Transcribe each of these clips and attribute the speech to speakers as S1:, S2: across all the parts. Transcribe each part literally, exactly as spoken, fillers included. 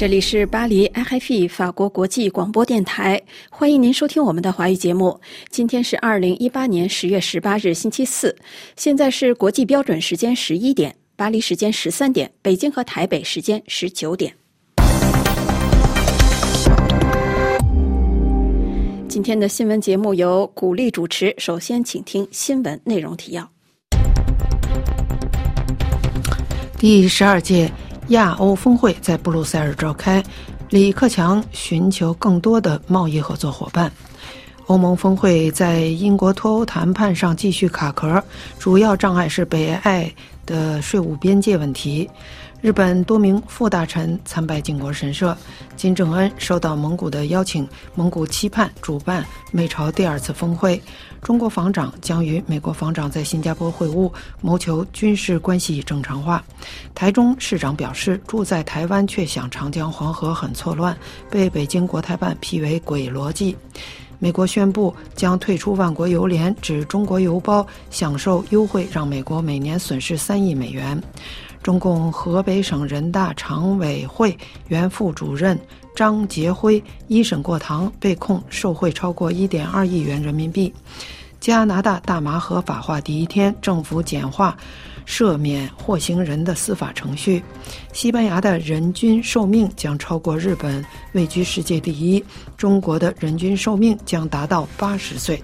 S1: 这里是巴黎 R F I 法国国际广播电台，欢迎您收听我们的华语节目。今天是二零一八年十月十八日星期四，现在是国际标准时间十一点，巴黎时间十三点，北京和台北时间十九点。今天的新闻节目由古丽主持，首先请听新闻内容提要。
S2: 第十二届亚欧峰会在布鲁塞尔召开，李克强寻求更多的贸易合作伙伴。欧盟峰会在英国脱欧谈判上继续卡壳，主要障碍是北爱的税务边界问题。日本多名副大臣参拜靖国神社，金正恩收到蒙古的邀请，蒙古期盼主办美朝第二次峰会。中国防长将与美国防长在新加坡会晤，谋求军事关系正常化。台中市长表示，住在台湾却想长江黄河很错乱，被北京国台办批为鬼逻辑。美国宣布将退出万国邮联，指中国邮包享受优惠让美国每年损失三亿美元。中共河北省人大常委会原副主任张杰辉一审过堂，被控受贿超过 一点二亿元人民币。加拿大大麻合法化第一天，政府简化赦免获刑人的司法程序。西班牙的人均寿命将超过日本，位居世界第一。中国的人均寿命将达到八十岁。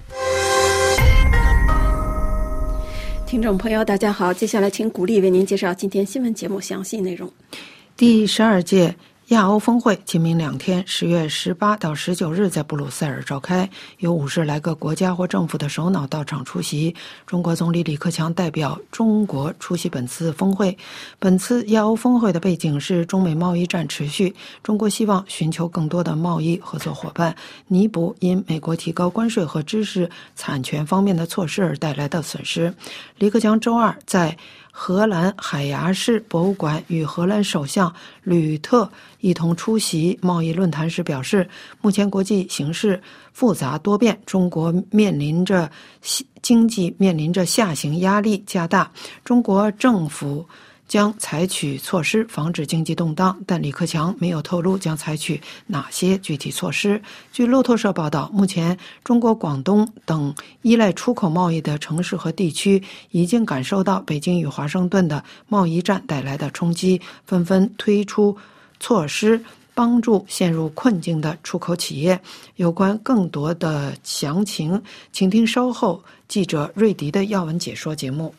S1: 听众朋友大家好，接下来请古丽为您介绍今天新闻节目详细内容。
S2: 第十二届亚欧峰会今明两天，十月十八到十九日在布鲁塞尔召开，有五十来个国家或政府的首脑到场出席。中国总理李克强代表中国出席本次峰会。本次亚欧峰会的背景是中美贸易战持续，中国希望寻求更多的贸易合作伙伴，弥补因美国提高关税和知识产权方面的措施而带来的损失。李克强周二在荷兰海牙市博物馆与荷兰首相吕特一同出席贸易论坛时表示，目前国际形势复杂多变，中国面临着经济面临着下行压力加大，中国政府将采取措施防止经济动荡，但李克强没有透露将采取哪些具体措施。据路透社报道，目前中国广东等依赖出口贸易的城市和地区已经感受到北京与华盛顿的贸易战带来的冲击，纷纷推出措施帮助陷入困境的出口企业。有关更多的详情，请听稍后记者瑞迪的要闻解说节目。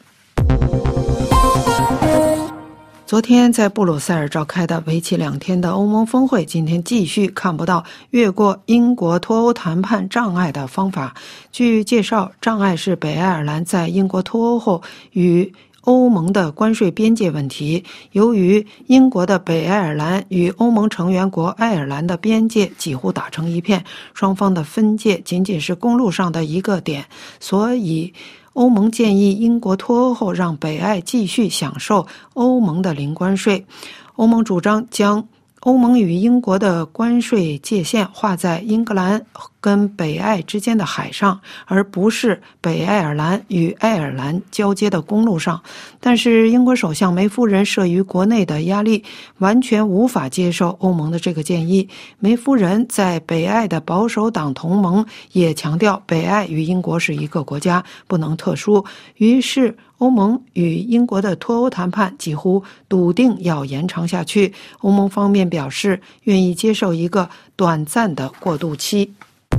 S2: 昨天在布鲁塞尔召开的为期两天的欧盟峰会，今天继续看不到越过英国脱欧谈判障碍的方法。据介绍，障碍是北爱尔兰在英国脱欧后与欧盟的关税边界问题。由于英国的北爱尔兰与欧盟成员国爱尔兰的边界几乎打成一片，双方的分界仅仅是公路上的一个点，所以欧盟建议英国脱欧后让北爱继续享受欧盟的零关税。欧盟主张将欧盟与英国的关税界限划在英格兰跟北爱之间的海上，而不是北爱尔兰与爱尔兰交接的公路上。但是英国首相梅夫人慑于国内的压力，完全无法接受欧盟的这个建议。梅夫人在北爱的保守党同盟也强调北爱与英国是一个国家，不能特殊。于是欧盟与英国的脱欧谈判几乎笃定要延长下去。欧盟方面表示愿意接受一个短暂的过渡期。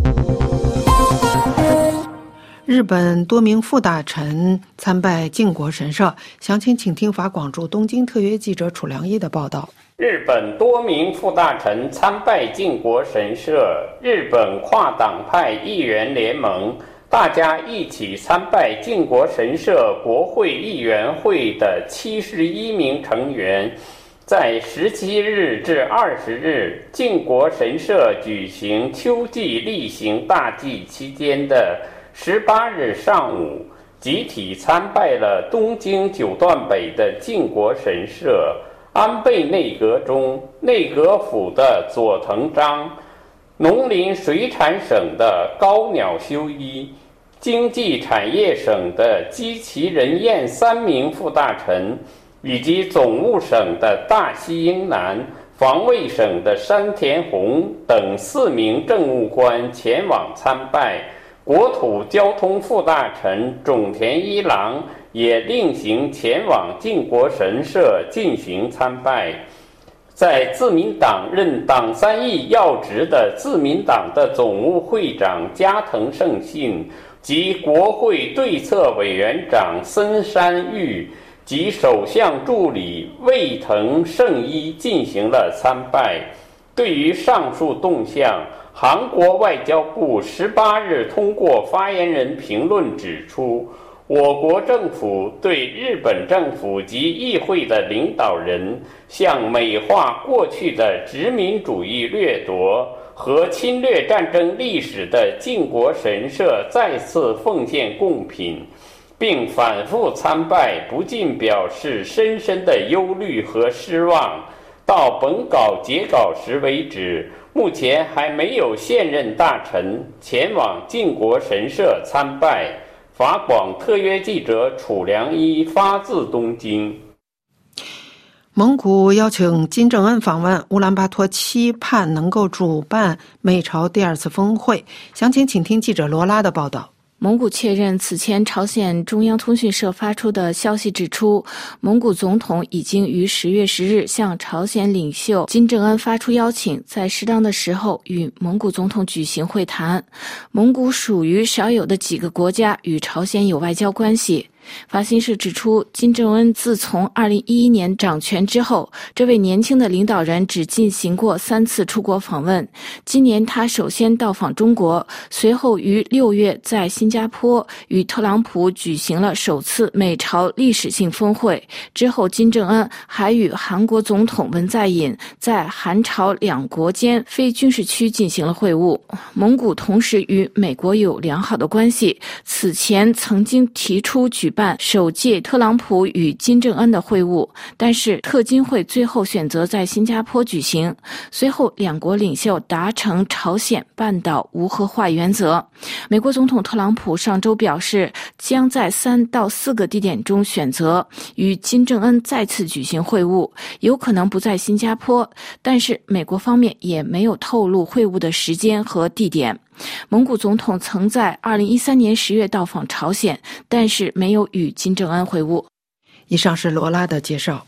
S2: 日本多名副大臣参拜靖国神社，详情请听法广驻东京特约记者楚良一的报道。
S3: 日本多名副大臣参拜靖国神社，日本跨党派议员联盟大家一起参拜靖国神社国会议员会的七十一名成员，在十七日至二十日靖国神社举行秋季例行大祭期间的十八日上午，集体参拜了东京九段北的靖国神社、安倍内阁中内阁府的佐藤章、农林水产省的高鸟修一、经济产业省的基崎仁彦三名副大臣，以及总务省的大西英男防卫省的山田宏等四名政务官前往参拜，国土交通副大臣种田一郎也另行前往靖国神社进行参拜。在自民党任党三役要职的自民党的总务会长加藤胜信及国会对策委员长森山裕及首相助理卫藤胜一进行了参拜。对于上述动向，韩国外交部十八日通过发言人评论指出，我国政府对日本政府及议会的领导人向美化过去的殖民主义掠夺和侵略战争历史的靖国神社再次奉献贡品，并反复参拜，不禁表示深深的忧虑和失望。到本稿截稿时为止，目前还没有现任大臣前往靖国神社参拜。法广特约记者楚良一发自东京。
S2: 蒙古邀请金正恩访问乌兰巴托，期盼能够主办美朝第二次峰会。详情请听记者罗拉的报道。
S1: 蒙古确认，此前朝鲜中央通讯社发出的消息指出，蒙古总统已经于十月十日向朝鲜领袖金正恩发出邀请，在适当的时候与蒙古总统举行会谈。蒙古属于少有的几个国家与朝鲜有外交关系。法新社指出，金正恩自从二零一一年掌权之后，这位年轻的领导人只进行过三次出国访问。今年他首先到访中国，随后于六月在新加坡与特朗普举行了首次美朝历史性峰会。之后，金正恩还与韩国总统文在寅在韩朝两国间非军事区进行了会晤。蒙古同时与美国有良好的关系，此前曾经提出举办首届特朗普与金正恩的会晤，但是特金会最后选择在新加坡举行。随后两国领袖达成朝鲜半岛无核化原则。美国总统特朗普上周表示，将在三到四个地点中选择与金正恩再次举行会晤，有可能不在新加坡，但是美国方面也没有透露会晤的时间和地点。蒙古总统曾在二零一三年十月到访朝鲜，但是没有与金正恩会晤。
S2: 以上是罗拉的介绍。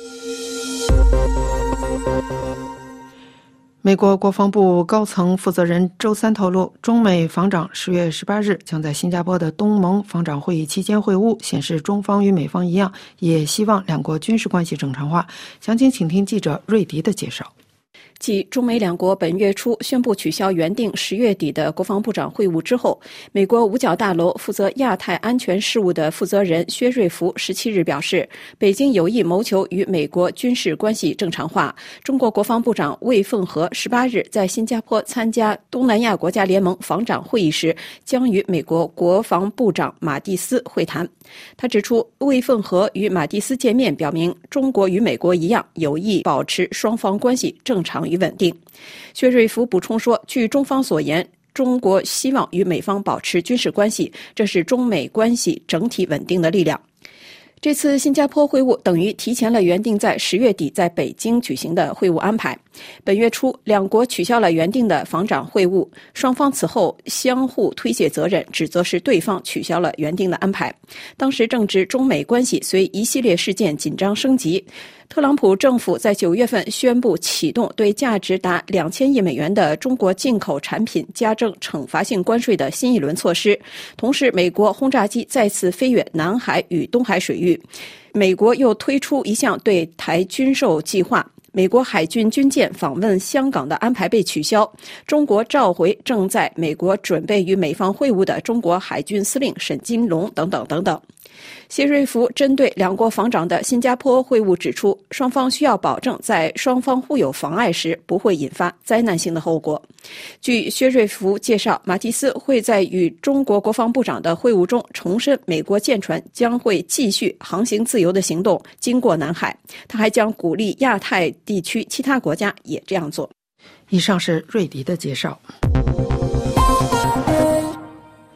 S2: 美国国防部高层负责人周三透露，中美防长十月十八日将在新加坡的东盟防长会议期间会晤，显示中方与美方一样，也希望两国军事关系正常化。详情请听记者瑞迪的介绍。
S1: 继中美两国本月初宣布取消原定十月底的国防部长会晤之后，美国五角大楼负责亚太安全事务的负责人薛瑞福十七日表示，北京有意谋求与美国军事关系正常化。中国国防部长魏凤和十八日在新加坡参加东南亚国家联盟防长会议时，将与美国国防部长马蒂斯会谈。他指出，魏凤和与马蒂斯见面表明，中国与美国一样有意保持双方关系正常与稳定。薛瑞福补充说，据中方所言，中国希望与美方保持军事关系，这是中美关系整体稳定的力量。这次新加坡会晤等于提前了原定在十月底在北京举行的会晤安排。本月初，两国取消了原定的防长会晤，双方此后相互推卸责任，指责是对方取消了原定的安排。当时正值中美关系随一系列事件紧张升级，特朗普政府在九月份宣布启动对价值达两千亿美元的中国进口产品加征惩罚性关税的新一轮措施。同时，美国轰炸机再次飞越南海与东海水域，美国又推出一项对台军售计划。美国海军军舰访问香港的安排被取消，中国召回正在美国准备与美方会晤的中国海军司令沈金龙等等等等。谢瑞福针对两国防长的新加坡会晤指出，双方需要保证在双方互有妨碍时不会引发灾难性的后果。据薛瑞福介绍，马蒂斯会在与中国国防部长的会晤中重申美国舰船将会继续航行自由的行动经过南海，他还将鼓励亚太地区其他国家也这样做。
S2: 以上是瑞迪的介绍。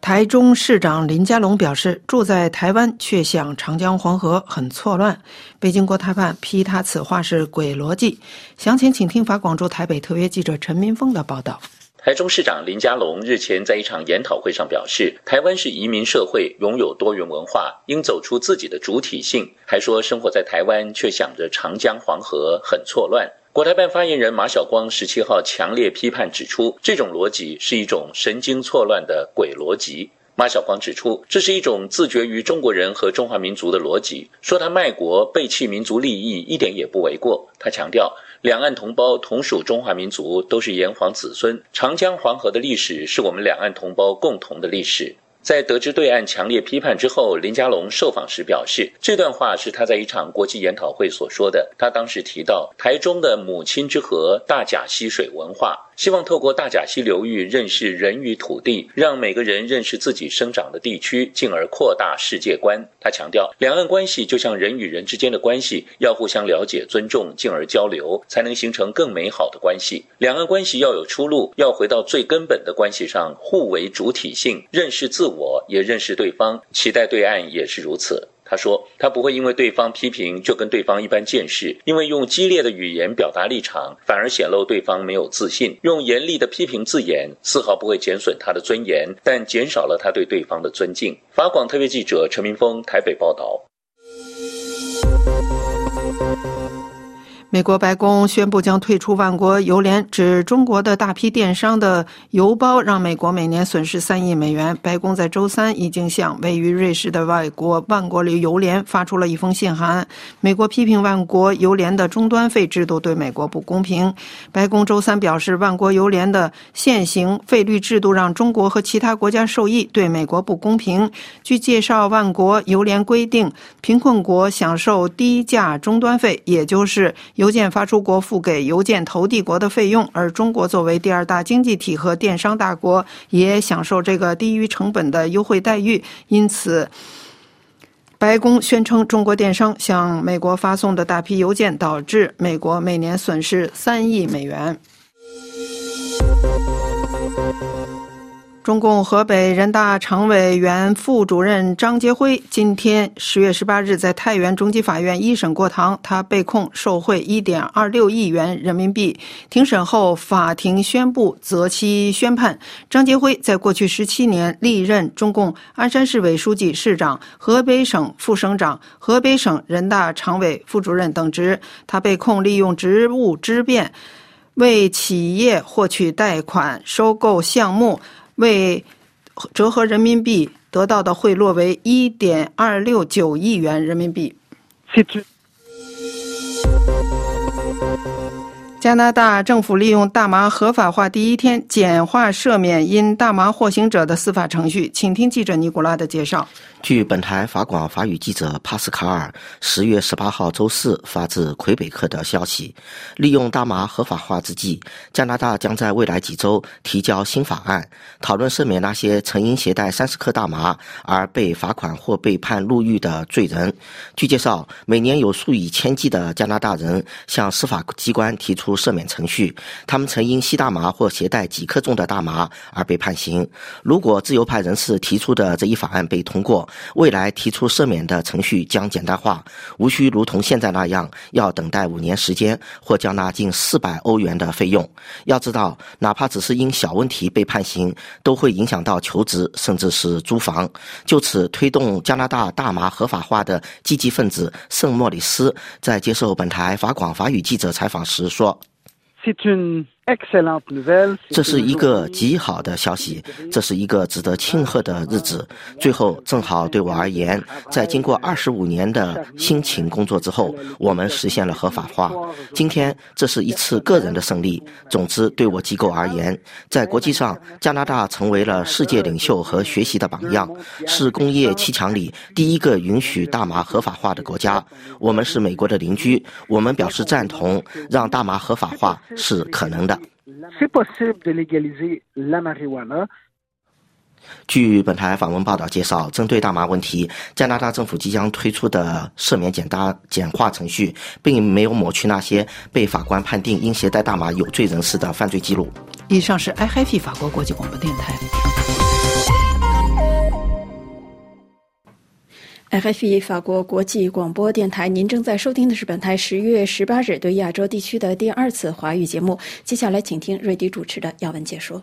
S2: 台中市长林佳龙表示，住在台湾却想长江黄河很错乱。北京国台办批他此话是鬼逻辑。详情请听法广驻台北特约记者陈民峰的报道。
S4: 台中市长林佳龙日前在一场研讨会上表示，台湾是移民社会，拥有多元文化，应走出自己的主体性，还说生活在台湾却想着长江黄河很错乱。国台办发言人马晓光十七号强烈批判指出，这种逻辑是一种神经错乱的鬼逻辑。马晓光指出，这是一种自绝于中国人和中华民族的逻辑，说他卖国背弃民族利益一点也不为过。他强调，两岸同胞同属中华民族，都是炎黄子孙，长江黄河的历史是我们两岸同胞共同的历史。在得知对岸强烈批判之后，林佳龙受访时表示，这段话是他在一场国际研讨会所说的。他当时提到台中的母亲之河大甲溪水文化，希望透过大甲溪流域认识人与土地，让每个人认识自己生长的地区，进而扩大世界观。他强调，两岸关系就像人与人之间的关系，要互相了解尊重，进而交流，才能形成更美好的关系。两岸关系要有出路，要回到最根本的关系上，互为主体性，认识自我，也认识对方，期待对岸也是如此。他说，他不会因为对方批评就跟对方一般见识，因为用激烈的语言表达立场，反而显露对方没有自信。用严厉的批评字眼，丝毫不会减损他的尊严，但减少了他对对方的尊敬。法广特别记者陈明峰台北报道。
S2: 美国白宫宣布将退出万国邮联，指中国的大批电商的邮包让美国每年损失三亿美元。白宫在周三已经向位于瑞士的外国万国邮联发出了一封信函。美国批评万国邮联的终端费制度对美国不公平。白宫周三表示，万国邮联的现行费率制度让中国和其他国家受益，对美国不公平。据介绍，万国邮联规定，贫困国享受低价终端费，也就是邮件发出国付给邮件投递国的费用，而中国作为第二大经济体和电商大国，也享受这个低于成本的优惠待遇。因此，白宫宣称中国电商向美国发送的大批邮件导致美国每年损失三亿美元。中共河北人大常委原副主任张杰辉今天十月十八日在太原中级法院一审过堂，他被控受贿 一点二六亿元人民币。庭审后，法庭宣布择期宣判。张杰辉在过去十七年历任中共鞍山市委书记、市长、河北省副省长、河北省人大常委副主任等职。他被控利用职务之便为企业获取贷款、收购项目，为折合人民币得到的贿赂为 一点二六九亿元人民币。加拿大政府利用大麻合法化第一天简化赦免因大麻获刑者的司法程序，请听记者尼古拉的介绍。
S5: 据本台法广法语记者帕斯卡尔十月十八号周四发自魁北克的消息，利用大麻合法化之际，加拿大将在未来几周提交新法案，讨论赦免那些曾因携带三十克大麻而被罚款或被判入狱的罪人。据介绍，每年有数以千计的加拿大人向司法机关提出赦免程序，他们曾因吸大麻或携带几克重的大麻而被判刑。如果自由派人士提出的这一法案被通过，未来提出赦免的程序将简单化，无需如同现在那样要等待五年时间或交纳近四百欧元的费用。要知道，哪怕只是因小问题被判刑，都会影响到求职甚至是租房。就此推动加拿大大麻合法化的积极分子圣莫里斯在接受本台法广法语记者采访时说，这是一个极好的消息，这是一个值得庆贺的日子。最后，正好对我而言，在经过二十五年的辛勤工作之后，我们实现了合法化。今天，这是一次个人的胜利。总之，对我机构而言，在国际上，加拿大成为了世界领袖和学习的榜样，是工业七强里第一个允许大麻合法化的国家。我们是美国的邻居，我们表示赞同，让大麻合法化是可能的。据本台访问报道介绍，针对大麻问题，加拿大政府即将推出的赦免简单简化程序，并没有抹去那些被法官判定因携带大麻有罪人士的犯罪记录。
S2: 以上是 I H F 法国国际广播电台。
S1: F F I 法国国际广播电台，您正在收听的是本台十月十八日对亚洲地区的第二次华语节目。接下来请听瑞迪主持的要闻解说。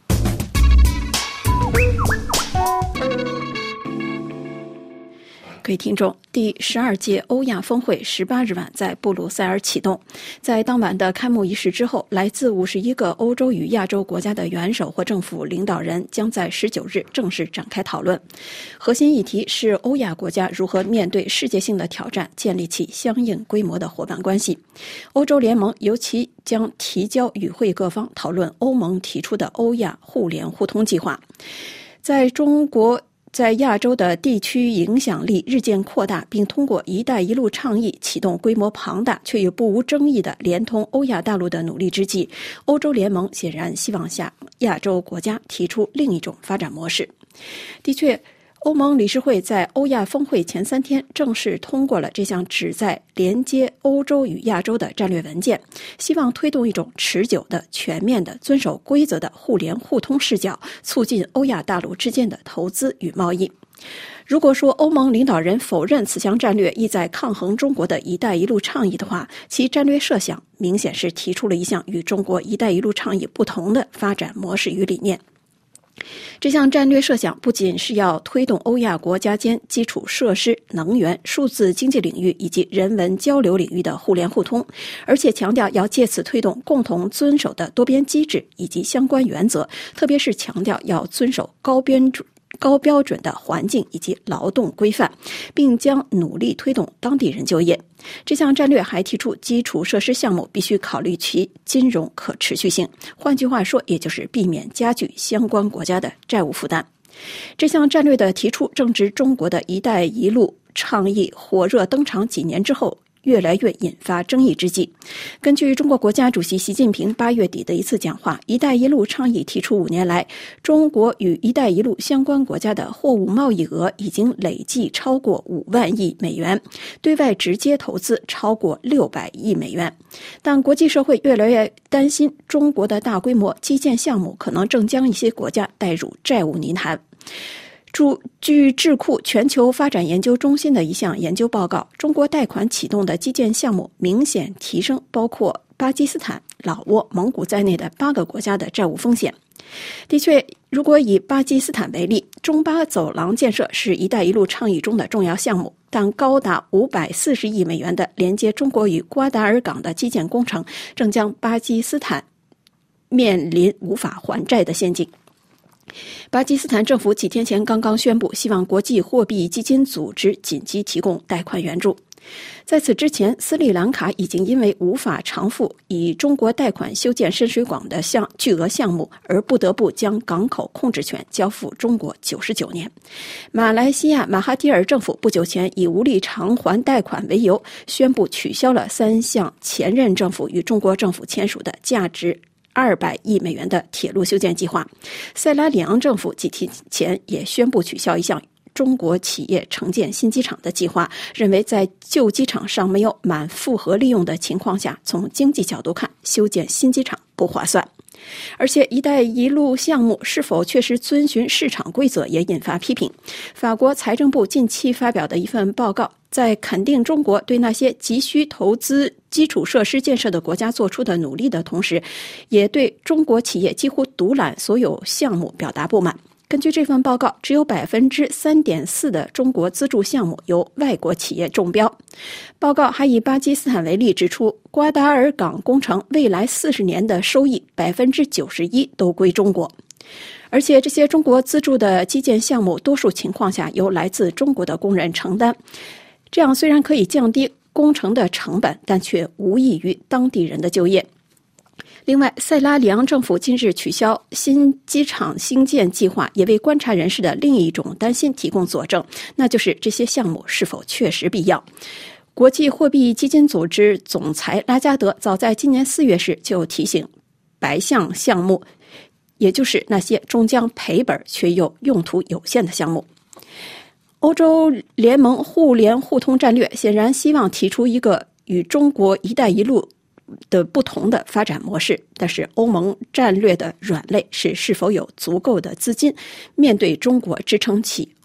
S1: 各位听众，第十二届欧亚峰会十八日晚在布鲁塞尔启动。在当晚的开幕仪式之后，来自五十一个欧洲与亚洲国家的元首或政府领导人将在十九日正式展开讨论。核心议题是欧亚国家如何面对世界性的挑战，建立起相应规模的伙伴关系。欧洲联盟尤其将提交与会各方讨论欧盟提出的欧亚互联互通计划。在中国在亚洲的地区影响力日渐扩大，并通过“一带一路”倡议启动规模庞大却又不无争议的连通欧亚大陆的努力之际，欧洲联盟显然希望向亚洲国家提出另一种发展模式。的确，欧盟理事会在欧亚峰会前三天正式通过了这项旨在连接欧洲与亚洲的战略文件，希望推动一种持久的、全面的、遵守规则的互联互通视角，促进欧亚大陆之间的投资与贸易。如果说欧盟领导人否认此项战略意在抗衡中国的一带一路倡议的话，其战略设想明显是提出了一项与中国一带一路倡议不同的发展模式与理念。这项战略设想不仅是要推动欧亚国家间基础设施、能源、数字经济领域以及人文交流领域的互联互通，而且强调要借此推动共同遵守的多边机制以及相关原则，特别是强调要遵守高标准高标准的环境以及劳动规范，并将努力推动当地人就业。这项战略还提出，基础设施项目必须考虑其金融可持续性，换句话说，也就是避免加剧相关国家的债务负担。这项战略的提出正值中国的一带一路倡议火热登场几年之后，越来越引发争议之际。根据中国国家主席习近平八月底的一次讲话，一带一路倡议提出五年来，中国与一带一路相关国家的货物贸易额已经累计超过五万亿美元，对外直接投资超过六百亿美元。但国际社会越来越担心，中国的大规模基建项目可能正将一些国家带入债务泥潭。据智库全球发展研究中心的一项研究报告，中国贷款启动的基建项目明显提升包括巴基斯坦、老挝、蒙古在内的八个国家的债务风险。的确，如果以巴基斯坦为例，中巴走廊建设是一带一路倡议中的重要项目，但高达五百四十亿美元的连接中国与瓜达尔港的基建工程正将巴基斯坦面临无法还债的陷阱。巴基斯坦政府几天前刚刚宣布，希望国际货币基金组织紧急提供贷款援助。在此之前，斯里兰卡已经因为无法偿付以中国贷款修建深水港的项巨额项目，而不得不将港口控制权交付中国九十九年。马来西亚马哈蒂尔政府不久前以无力偿还贷款为由，宣布取消了三项前任政府与中国政府签署的价值二百亿美元的铁路修建计划。塞拉利昂政府几天前也宣布取消一项中国企业承建新机场的计划，认为在旧机场尚没有满负荷利用的情况下，从经济角度看，修建新机场不划算。而且一带一路项目是否确实遵循市场规则也引发批评。法国财政部近期发表的一份报告，在肯定中国对那些急需投资基础设施建设的国家做出的努力的同时，也对中国企业几乎独揽所有项目表达不满。根据这份报告，只有 百分之三点四 的中国资助项目由外国企业中标。报告还以巴基斯坦为例，指出瓜达尔港工程未来四十年的收益 百分之九十一 都归中国。而且这些中国资助的基建项目多数情况下由来自中国的工人承担，这样虽然可以降低工程的成本，但却无益于当地人的就业。另外，塞拉利昂政府今日取消新机场兴建计划，也为观察人士的另一种担心提供佐证，那就是这些项目是否确实必要。国际货币基金组织总裁拉加德早在今年四月时就提醒，白项项目，也就是那些终将赔本却又用途有限的项目。欧洲联盟互联互通战略显然希望提出一个与中国一带一路的不同的发展模式，但是欧盟战略的软肋是是否有足够的资金面对中国支撑起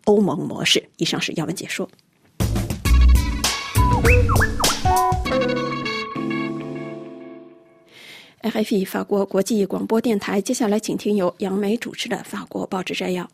S1: 欧盟模式。以上是要闻解说。F I 法国国际广播电台，接下来请听由杨梅主持的法国报纸摘要。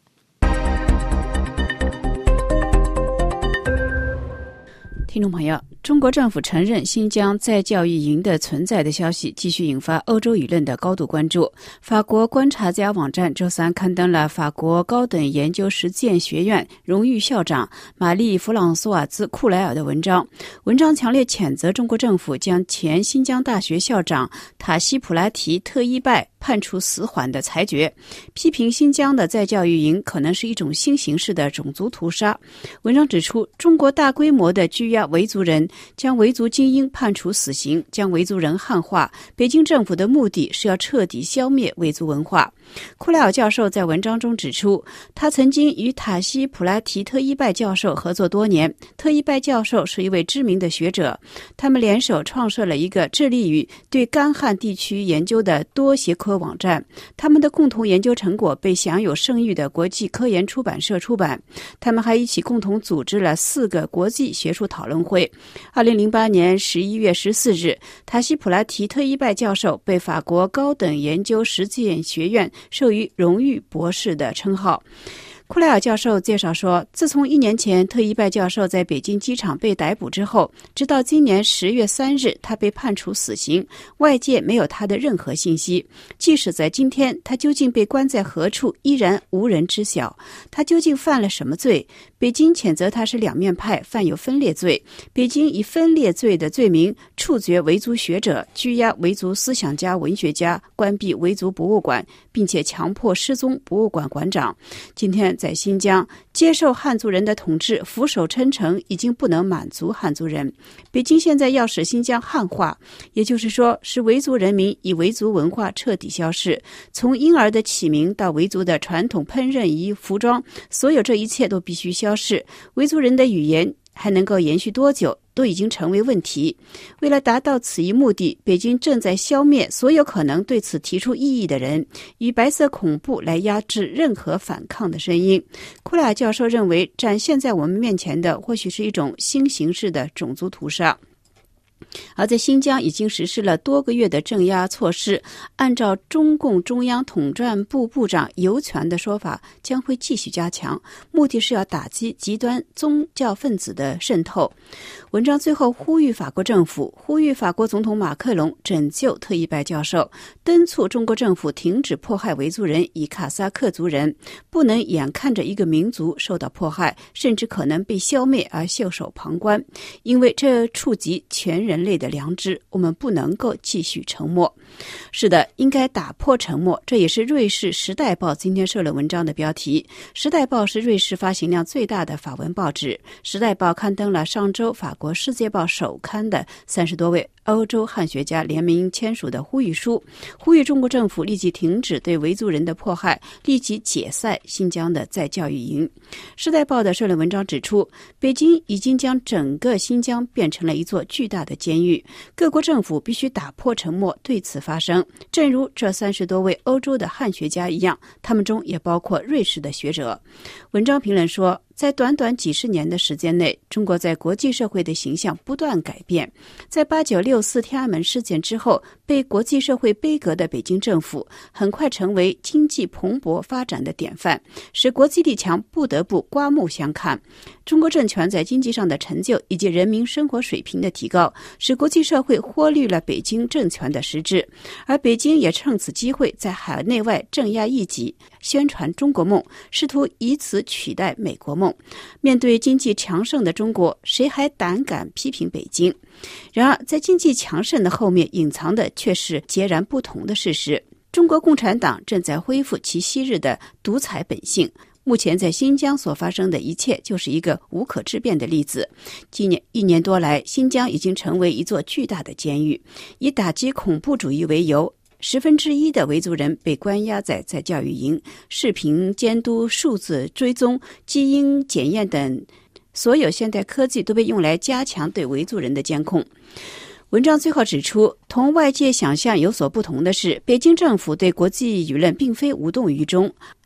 S6: 听众朋友，中国政府承认新疆在教育营的存在的消息继续引发欧洲舆论的高度关注。法国观察家网站周三刊登了法国高等研究实践学院荣誉校长玛丽·弗朗索瓦兹·库莱尔的文章。文章强烈谴责中国政府将前新疆大学校长塔西普拉提特伊拜判处死缓的裁决，批评新疆的在教育营可能是一种新形式的种族屠杀。文章指出，中国大规模的拘押维族人，将维族精英判处死刑，将维族人汉化。北京政府的目的是要彻底消灭维族文化。库莱尔教授在文章中指出，他曾经与塔西普拉提特伊拜教授合作多年。特伊拜教授是一位知名的学者，他们联手创设了一个致力于对干旱地区研究的多学科网站。他们的共同研究成果被享有盛誉的国际科研出版社出版。他们还一起共同组织了四个国际学术讨论会。二零零八年十一月十四日，塔西普拉提特伊拜教授被法国高等研究实践学院授予荣誉博士的称号。库莱尔教授介绍说，自从一年前特伊拜教授在北京机场被逮捕之后，直到今年十月三日他被判处死刑，外界没有他的任何信息。即使在今天，他究竟被关在何处依然无人知晓。他究竟犯了什么罪？北京谴责他是两面派，犯有分裂罪。北京以分裂罪的罪名处决维族学者，拘押维族思想家、文学家，关闭维族博物馆，并且强迫失踪博物馆馆长。今天在新疆，接受汉族人的统治，俯首称臣已经不能满足汉族人。北京现在要使新疆汉化，也就是说，使维族人民以维族文化彻底消逝。从婴儿的起名到维族的传统烹饪仪、服装，所有这一切都必须消逝。维族人的语言还能够延续多久，都已经成为问题。为了达到此一目的，北京正在消灭所有可能对此提出异议的人，以白色恐怖来压制任何反抗的声音。库莱尔教授认为，展现在我们面前的或许是一种新形式的种族屠杀。而在新疆已经实施了多个月的镇压措施，按照中共中央统战部部长尤权的说法，将会继续加强，目的是要打击极端宗教分子的渗透。文章最后呼吁法国政府，呼吁法国总统马克龙拯救特伊拜教授，敦促中国政府停止迫害维族人以卡萨克族人，不能眼看着一个民族受到迫害，甚至可能被消灭而袖手旁观，因为这触及全人类的良知，我们不能够继续沉默。是的，应该打破沉默，这也是瑞士《时代报》今天社论文章的标题。《时代报》是瑞士发行量最大的法文报纸，《时代报》刊登了上周法国《世界报》首刊的三十多位欧洲汉学家联名签署的呼吁书，呼吁中国政府立即停止对维族人的迫害，立即解散新疆的再教育营。《时代报》的社论文章指出，北京已经将整个新疆变成了一座巨大的监狱，各国政府必须打破沉默，对此发声。正如这三十多位欧洲的汉学家一样，他们中也包括瑞士的学者。文章评论说，在短短几十年的时间内，中国在国际社会的形象不断改变。在八九六四天安门事件之后，被国际社会杯葛的北京政府很快成为经济蓬勃发展的典范，使国际力强不得不刮目相看。中国政权在经济上的成就以及人民生活水平的提高，使国际社会忽略了北京政权的实质，而北京也趁此机会在海内外镇压异己，宣传中国梦，试图以此取代美国梦。面对经济强盛的中国，谁还胆敢批评北京？然而，在经济强盛的后面隐藏的却是截然不同的事实。中国共产党正在恢复其昔日的独裁本性。目前在新疆所发生的一切就是一个无可置辩的例子。今年一年多来，新疆已经成为一座巨大的监狱，以打击恐怖主义为由，十分之一的维族人被关押在在教育营，视频监督、数字追踪、基因检验等所有现代科技都被用来加强对维族人的监控。文章最后指出，同外界想象有所不同的是，北京政府对国际舆论并非无动于衷，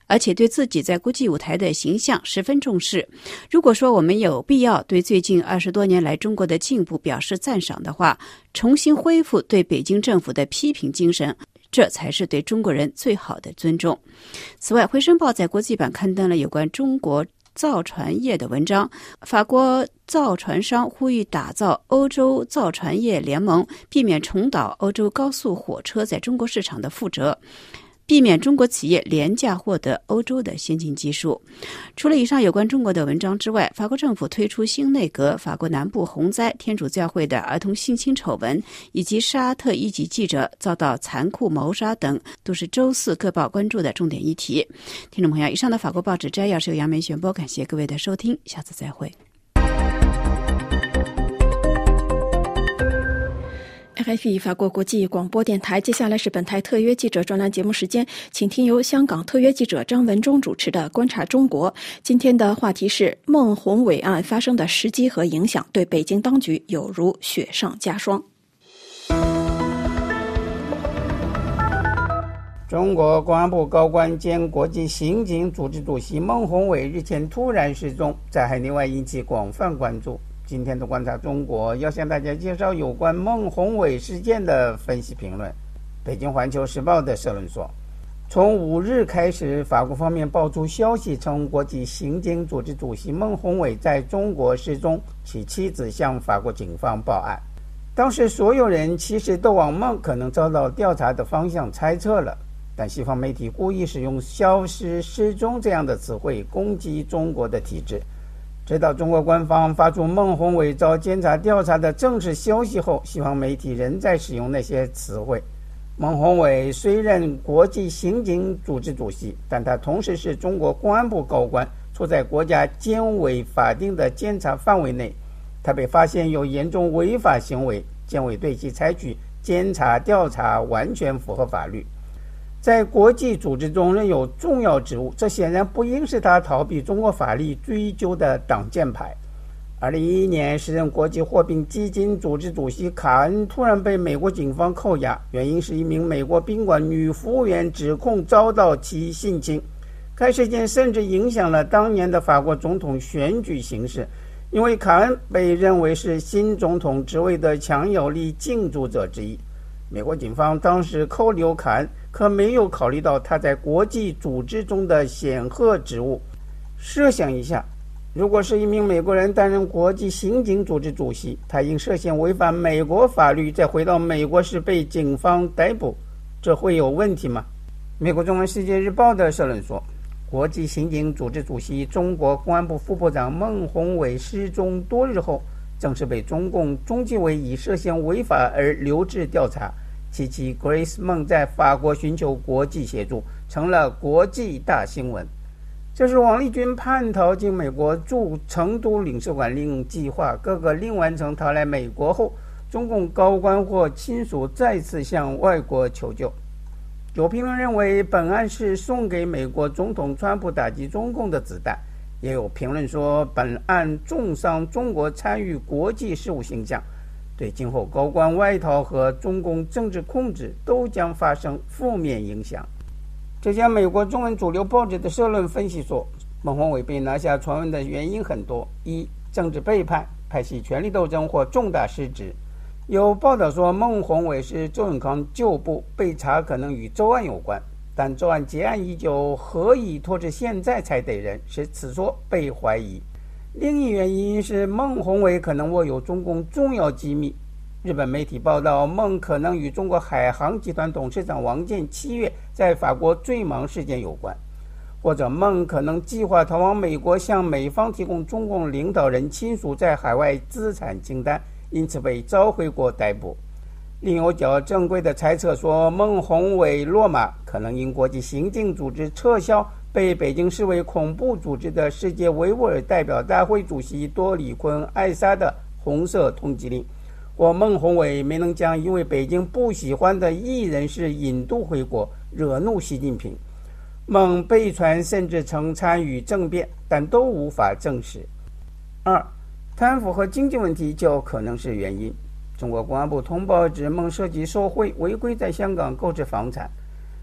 S6: 而且对自己在国际舞台的形象十分重视。如果说我们有必要对最近二十多年来中国的进步表示赞赏的话，重新恢复对北京政府的批评精神，这才是对中国人最好的尊重。此外，《回声报》在国际版刊登了有关中国造船业的文章，法国造船商呼吁打造欧洲造船业联盟，避免重蹈欧洲高速火车在中国市场的覆辙，避免中国企业廉价获得欧洲的先进技术。除了以上有关中国的文章之外，法国政府推出新内阁、法国南部洪灾、天主教会的儿童性侵丑闻，以及沙特一级记者遭到残酷谋杀等，都是周四各报关注的重点议题。听众朋友，以上的法国报纸摘要是由杨梅选播，感谢各位的收听，下次再会。
S1: R F I 法国国际广播电台，接下来是本台特约记者专栏节目时间，请听由香港特约记者张文忠主持的《观察中国》。今天的话题是孟宏伟案发生的时机和影响，对北京当局有如雪上加霜。
S7: 中国公安部高官兼国际刑警组织主席孟宏伟日前突然失踪，在海内外引起广泛关注。今天的观察中国要向大家介绍有关孟宏伟事件的分析评论。北京环球时报的社论说，从五日开始，法国方面爆出消息称国际刑警组织主席孟宏伟在中国失踪，其妻子向法国警方报案。当时所有人其实都往孟可能遭到调查的方向猜测了，但西方媒体故意使用消失、失踪这样的词汇攻击中国的体制。直到中国官方发出孟宏伟遭监察调查的正式消息后，西方媒体仍在使用那些词汇。孟宏伟虽任国际刑警组织主席，但他同时是中国公安部高官，处在国家监委法定的监察范围内。他被发现有严重违法行为，监委对其采取监察调查完全符合法律。在国际组织中任有重要职务，这显然不应是他逃避中国法律追究的挡箭牌。二零一一年，时任国际货币基金组织主席卡恩突然被美国警方扣押，原因是一名美国宾馆女服务员指控遭到其性侵。该事件甚至影响了当年的法国总统选举形势，因为卡恩被认为是新总统职位的强有力竞逐者之一。美国警方当时扣留卡恩，可没有考虑到他在国际组织中的显赫职务。设想一下，如果是一名美国人担任国际刑警组织主席，他因涉嫌违反美国法律再回到美国时被警方逮捕，这会有问题吗？美国中文世界日报的社论说，国际刑警组织主席中国公安部副部长孟宏伟失踪多日后，正式被中共中纪委以涉嫌违法而留置调查。其妻 Grace 孟在法国寻求国际协助，成了国际大新闻。这是王立军叛逃进美国驻成都领事馆令计划各个令完成逃来美国后，中共高官或亲属再次向外国求救。有评论认为本案是送给美国总统川普打击中共的子弹，也有评论说本案重伤中国参与国际事务形象，对今后高官外逃和中共政治控制都将发生负面影响。这家美国中文主流报纸的社论分析说，孟宏伟被拿下传闻的原因很多：一、政治背叛、拍戏权力斗争或重大失职。有报道说孟宏伟是周永康旧部，被查可能与周案有关，但周案结案已久，何以拖至现在才逮人，使此说被怀疑。另一原因是孟宏伟可能握有中共重要机密。日本媒体报道，孟可能与中国海航集团董事长王健七月在法国坠亡事件有关，或者孟可能计划逃往美国，向美方提供中共领导人亲属在海外资产清单，因此被召回国逮捕。另有较正规的猜测说，孟宏伟落马可能因国际刑警组织撤销被北京视为恐怖组织的世界维吾尔代表大会主席多里坤艾萨的红色通缉令，或孟宏伟没能将因为北京不喜欢的异人士引渡回国，惹怒习近平。孟被传甚至曾参与政变，但都无法证实。二、贪腐和经济问题就可能是原因。中国公安部通报指孟涉及受贿、违规在香港购置房产。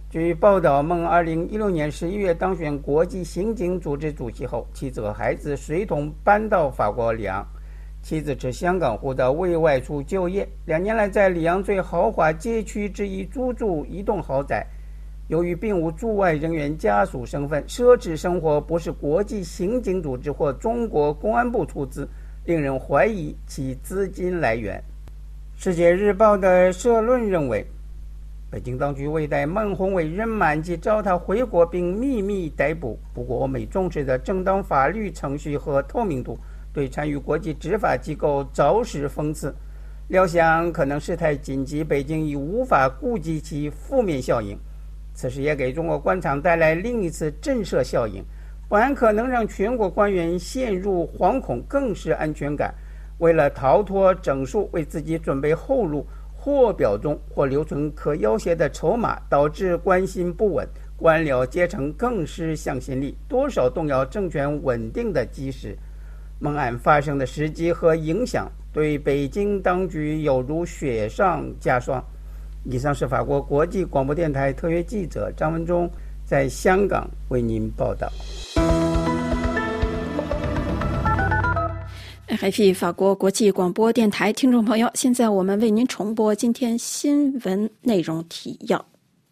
S7: 据报道，孟二零一六年十一月当选国际刑警组织主席后，妻子和孩子随同搬到法国里昂。妻子持香港护照未外出就业，两年来在里昂最豪华街区之一租住一栋豪宅。由于并无驻外人员家属身份，奢侈生活不是国际刑警组织或中国公安部出资，令人怀疑其资金来源。世界日报的社论认为，北京当局未待孟宏伟任满即召他回国并秘密逮捕，不过欧美重视的正当法律程序和透明度，对参与国际执法机构着实讽刺。料想可能事态紧急，北京已无法顾及其负面效应。此事也给中国官场带来另一次震慑效应，不然可能让全国官员陷入惶恐，更是安全感。为了逃脱整数，为自己准备后路，或表忠，或留存可要挟的筹码，导致官心不稳，官僚阶层更失向心力，多少动摇政权稳定的基石。孟案发生的时机和影响，对北京当局有如雪上加霜。以上是法国国际广播电台特约记者张文忠在香港为您报道。
S1: F P 法国国际广播电台听众朋友，现在我们为您重播今天新闻内容提要。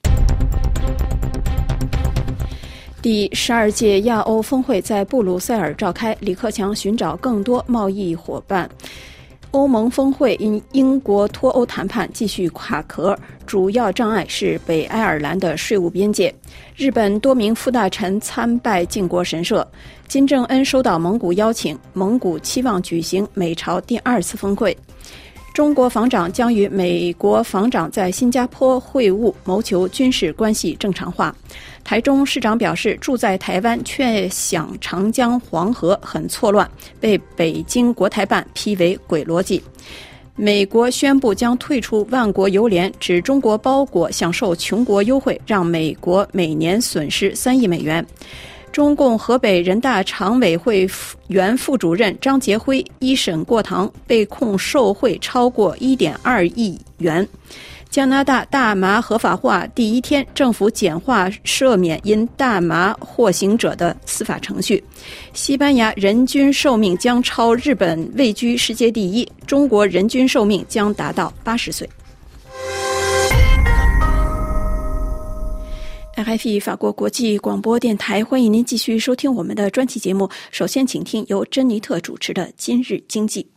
S1: 第十二届亚欧峰会在布鲁塞尔召开，李克强寻找更多贸易伙伴。欧盟峰会因英国脱欧谈判继续卡壳，主要障碍是北爱尔兰的税务边界。日本多名副大臣参拜靖国神社。金正恩收到蒙古邀请，蒙古期望举行美朝第二次峰会。中国防长将与美国防长在新加坡会晤，谋求军事关系正常化。台中市长表示，住在台湾却想长江黄河很错乱，被北京国台办批为鬼逻辑。美国宣布将退出万国邮联，指中国包裹享受穷国优惠，让美国每年损失三亿美元。中共河北人大常委会原副主任张杰辉一审过堂，被控受贿超过 一点二亿元。加拿大大麻合法化第一天，政府简化赦免因大麻获刑者的司法程序。西班牙人均寿命将超日本，位居世界第一。中国人均寿命将达到八十岁。F P 法国国际广播电台，欢迎您继续收听我们的专题节目。首先请听由珍妮特主持的今日经济。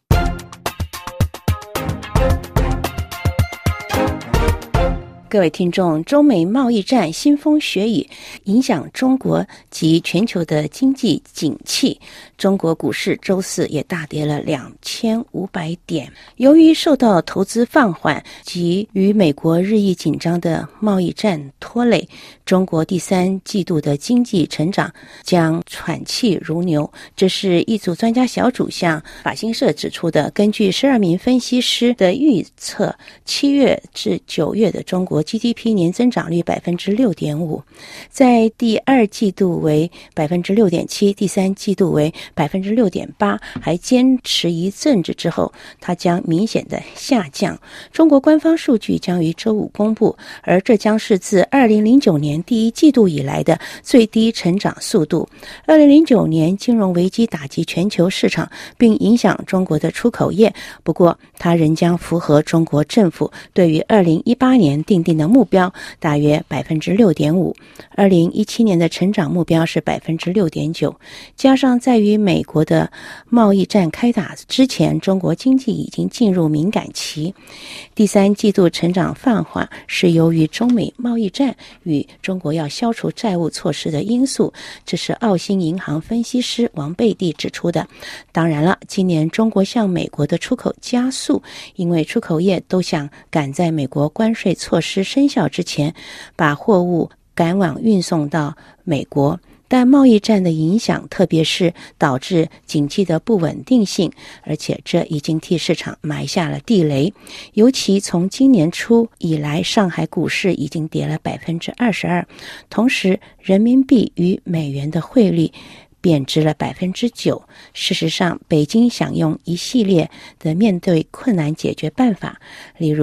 S8: 各位听众，中美贸易战腥风血雨，影响中国及全球的经济景气。中国股市周四也大跌了两千五百点。由于受到投资放缓及与美国日益紧张的贸易战拖累，中国第三季度的经济成长将喘气如牛。这是一组专家小组向法新社指出的。根据十二名分析师的预测，七月至九月的中国G D P 年增长率 百分之六点五， 在第二季度为 百分之六点七， 第三季度为 百分之六点八， 还坚持一阵子之后，它将明显的下降。中国官方数据将于周五公布，而这将是自二零零九年第一季度以来的最低成长速度。二零零九年金融危机打击全球市场，并影响中国的出口业，不过它仍将符合中国政府对于二零一八年定定的目标，大约 百分之六点五。 二零一七年的成长目标是 百分之六点九。 加上在于美国的贸易战开打之前，中国经济已经进入敏感期。第三季度成长放缓是由于中美贸易战与中国要消除债务措施的因素，这是澳新银行分析师王贝蒂指出的。当然了，今年中国向美国的出口加速，因为出口业都想赶在美国关税措施生效之前把货物赶往运送到美国。但贸易战的影响，特别是导致经济的不稳定性，而且这已经替市场埋下了地雷。尤其从今年初以来，上海股市已经跌了 百分之二十二， 同时人民币与美元的汇率贬值了 百分之九。 事实上，北京想用一系列的面对困难解决办法，例如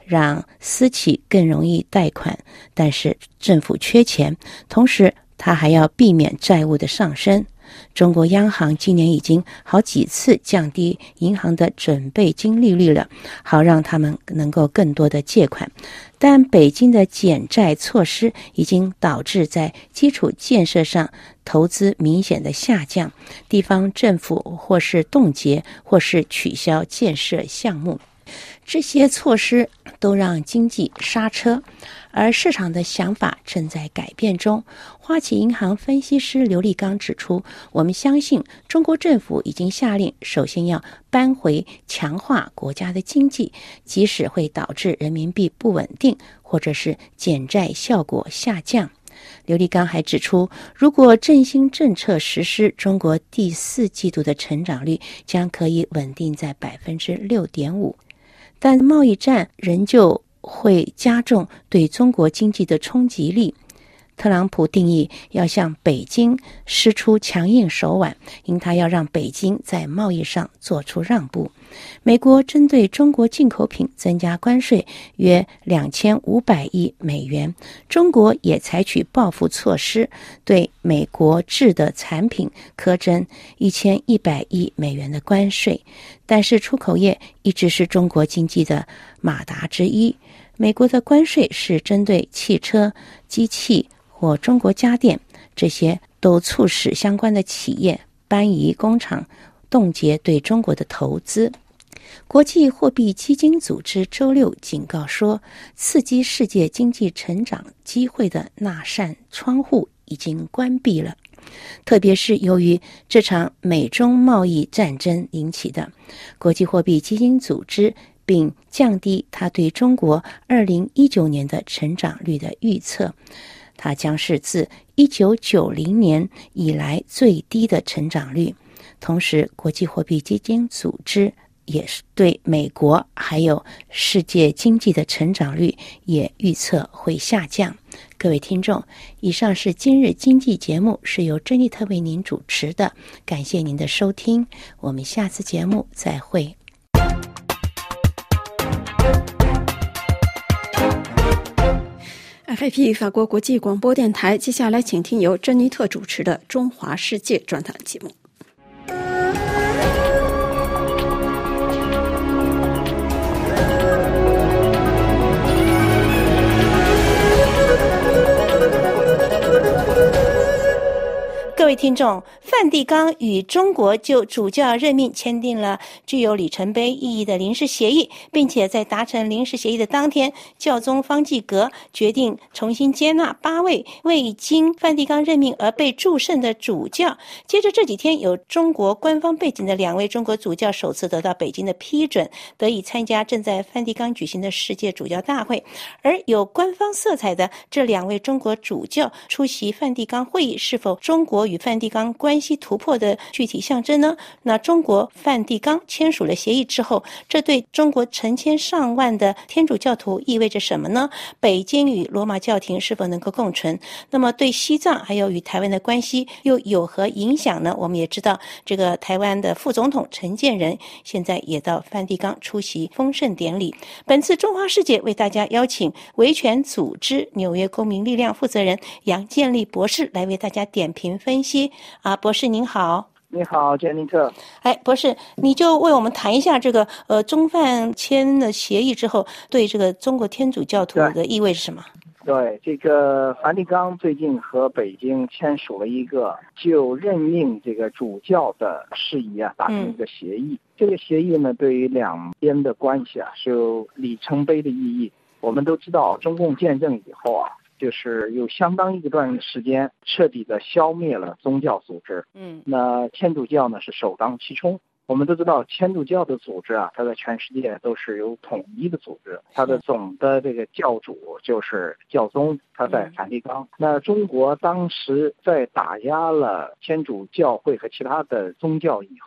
S8: 让私企更容易贷款，但是政府缺钱，同时它还要避免债务的上升。中国央行今年已经好几次降低银行的准备金利率了，好让他们能够更多的借款。但北京的减债措施已经导致在基础建设上投资明显的下降，地方政府或是冻结或是取消建设项目。这些措施都让经济刹车，而市场的想法正在改变中。花旗银行分析师刘立刚指出，我们相信中国政府已经下令，首先要扳回强化国家的经济，即使会导致人民币不稳定，或者是减债效果下降。刘立刚还指出，如果振兴政策实施，中国第四季度的成长率将可以稳定在 百分之六点五。但贸易战仍旧会加重对中国经济的冲击力。特朗普定义要向北京施出强硬手腕，因他要让北京在贸易上做出让步。美国针对中国进口品增加关税约两千五百亿美元，中国也采取报复措施，对美国制的产品课征一千一百亿美元的关税。但是出口业一直是中国经济的马达之一，美国的关税是针对汽车、机器或中国家电，这些都促使相关的企业搬移工厂，冻结对中国的投资。国际货币基金组织周六警告说，刺激世界经济成长机会的那扇窗户已经关闭了，特别是由于这场美中贸易战争引起的。国际货币基金组织并降低它对中国二零一九年的成长率的预测，它将是自一九九零年以来最低的成长率。同时，国际货币基金组织也是对美国还有世界经济的成长率也预测会下降。各位听众，以上是今日经济节目，是由珍妮特为您主持的，感谢您的收听，我们下次节目再会。
S1: F I P 法国国际广播电台，接下来请听由珍妮特主持的《中华世界》专访节目。
S8: 各位听众，梵蒂冈与中国就主教任命签订了具有里程碑意义的临时协议，并且在达成临时协议的当天，教宗方济各决定重新接纳八位未经梵蒂冈任命而被祝圣的主教。接着这几天，有中国官方背景的两位中国主教首次得到北京的批准，得以参加正在梵蒂冈举行的世界主教大会。而有官方色彩的这两位中国主教出席梵蒂冈会议，是否中国与梵蒂冈关系突破的具体象征呢？那中国梵蒂冈签署了协议之后，这对中国成千上万的天主教徒意味着什么呢？北京与罗马教廷是否能够共存？那么对西藏还有与台湾的关系又有何影响呢？我们也知道，这个台湾的副总统陈建仁现在也到梵蒂冈出席封圣典礼。本次中华世界为大家邀请维权组织纽约公民力量负责人杨建立博士来为大家点评分析。啊，博士您好。
S9: 你好，杰尼特。
S8: 哎，博士，你就为我们谈一下这个呃中梵签了协议之后，对这个中国天主教徒的意味是什么？
S9: 对，这个梵蒂冈最近和北京签署了一个就任命这个主教的事宜啊，达成一个协议。嗯、这个协议呢，对于两边的关系啊是有里程碑的意义。我们都知道，中共建政以后啊，就是有相当一段时间彻底的消灭了宗教组织。嗯，那天主教呢是首当其冲。我们都知道，天主教的组织啊，它在全世界都是有统一的组织，它的总的这个教主就是教宗，他在梵蒂冈。那中国当时在打压了天主教会和其他的宗教以后啊，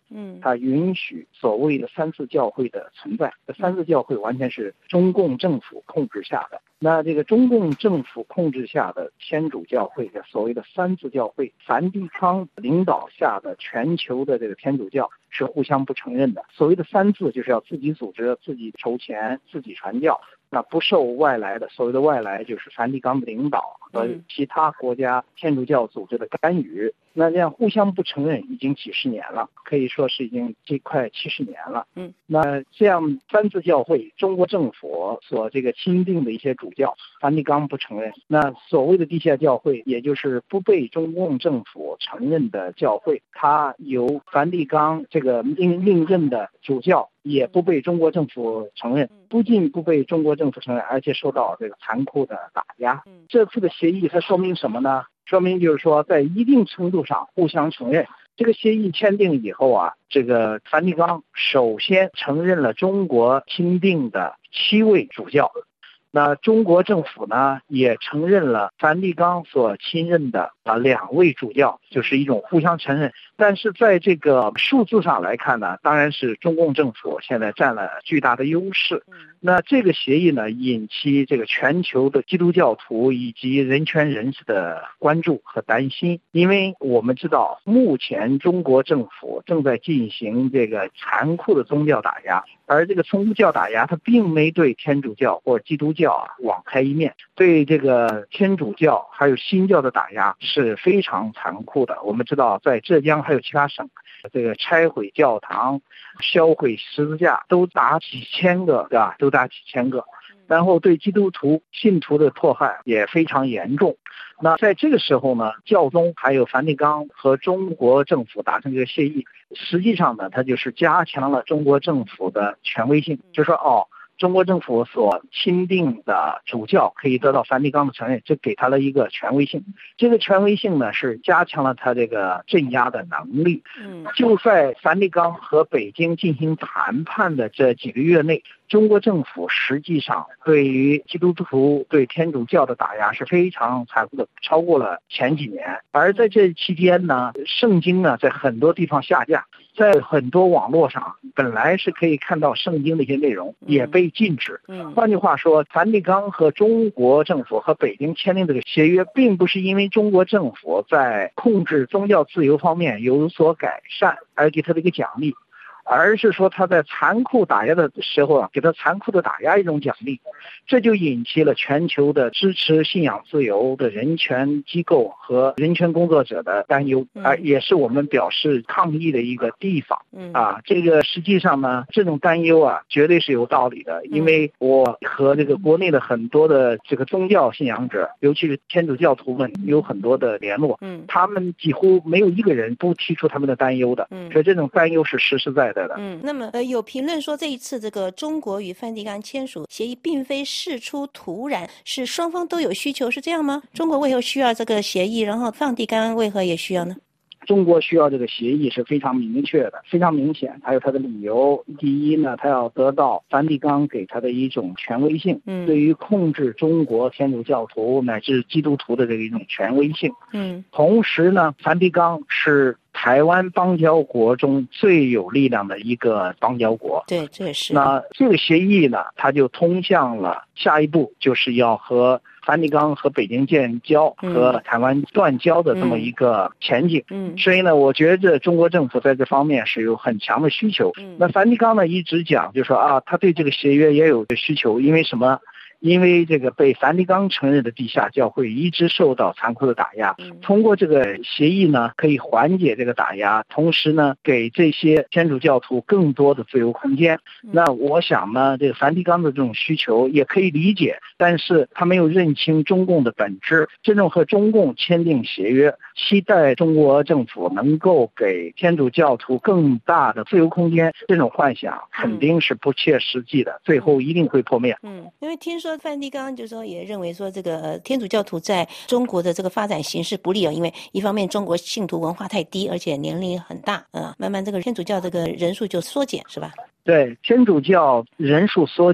S8: 嗯，
S9: 它允许所谓的三次教会的存在。这三次教会完全是中共政府控制下的。那这个中共政府控制下的天主教会的所谓的三次教会，梵蒂冈领导下的全球的这个天主教是互相不承认的。所谓的三次就是要自己组织、自己筹钱、自己传教，那不受外来的，所谓的外来就是梵蒂冈的领导和其他国家天主教组织的干预。那这样互相不承认已经几十年了，可以说是已经这快七十年了。
S8: 嗯，
S9: 那这样三次教会，中国政府所这个钦定的一些主教，梵蒂冈不承认。那所谓的地下教会，也就是不被中共政府承认的教会，它由梵蒂冈这个另另任的主教也不被中国政府承认，不仅不被中国政府承认，而且受到这个残酷的打压。这次的协议它说明什么呢？说明就是说在一定程度上互相承认。这个协议签订以后啊，这个梵蒂冈首先承认了中国钦定的七位主教，那中国政府呢也承认了梵蒂冈所亲任的啊两位主教，就是一种互相承认。但是在这个数字上来看呢，当然是中共政府现在占了巨大的优势。那这个协议呢，引起这个全球的基督教徒以及人权人士的关注和担心，因为我们知道目前中国政府正在进行这个残酷的宗教打压，而这个宗教打压它并没对天主教或者基督教啊网开一面，对这个天主教还有新教的打压是非常残酷的。我们知道在浙江还有其他省，这个拆毁教堂、销毁十字架都达几千个，对吧？都达几千个。然后对基督徒信徒的迫害也非常严重。那在这个时候呢，教宗还有梵蒂冈和中国政府达成这个协议，实际上呢，它就是加强了中国政府的权威性，就说哦。中国政府所钦定的主教可以得到梵蒂冈的承认，这给他了一个权威性。这个权威性呢，是加强了他这个镇压的能力。嗯，就在梵蒂冈和北京进行谈判的这几个月内，中国政府实际上对于基督徒、对天主教的打压是非常残酷的，超过了前几年。而在这期间呢，圣经呢在很多地方下架，在很多网络上本来是可以看到圣经的一些内容也被禁止。嗯，换句话说，梵蒂冈和中国政府和北京签订这个协约，并不是因为中国政府在控制宗教自由方面有所改善而给他的一个奖励，而是说他在残酷打压的时候啊，给他残酷的打压一种奖励。这就引起了全球的支持信仰自由的人权机构和人权工作者的担忧，而也是我们表示抗议的一个地方。啊，这个实际上呢，这种担忧啊，绝对是有道理的。因为我和这个国内的很多的这个宗教信仰者，尤其是天主教徒们，有很多的联络。嗯，他们几乎没有一个人不提出他们的担忧的。嗯，所以这种担忧是实实在在的。
S8: 嗯，那么呃，有评论说这一次这个中国与梵蒂冈签署协议，并非事出突然，是双方都有需求，是这样吗？中国为何需要这个协议，然后梵蒂冈为何也需要呢？
S9: 中国需要这个协议是非常明确的，非常明显，还有它的理由。第一呢，它要得到梵蒂冈给它的一种权威性，嗯，对于控制中国天主教徒乃至基督徒的这个一种权威性。嗯，同时呢，梵蒂冈是台湾邦交国中最有力量的一个邦交国。
S8: 对，这也是。
S9: 那这个协议呢，它就通向了下一步，就是要和梵蒂冈和北京建交，嗯，和台湾断交的这么一个前景。嗯，所以呢，我觉得中国政府在这方面是有很强的需求。嗯，那梵蒂冈呢一直讲，就说啊，他对这个协约也有需求，因为什么？因为这个被梵蒂冈承认的地下教会一直受到残酷的打压，通过这个协议呢，可以缓解这个打压，同时呢，给这些天主教徒更多的自由空间。那我想呢，这个梵蒂冈的这种需求也可以理解，但是他没有认清中共的本质，真正和中共签订协约，期待中国政府能够给天主教徒更大的自由空间，这种幻想肯定是不切实际的，最后一定会破灭。
S8: 嗯，因为听说梵蒂冈就说也认为说这个、呃、天主教徒在中国的这个发展形势不利啊，因为一方面中国信徒文化太低，而且年龄很大，呃，慢慢这个天主教这个人数就缩减，是吧？
S9: 对，天主教人数缩减，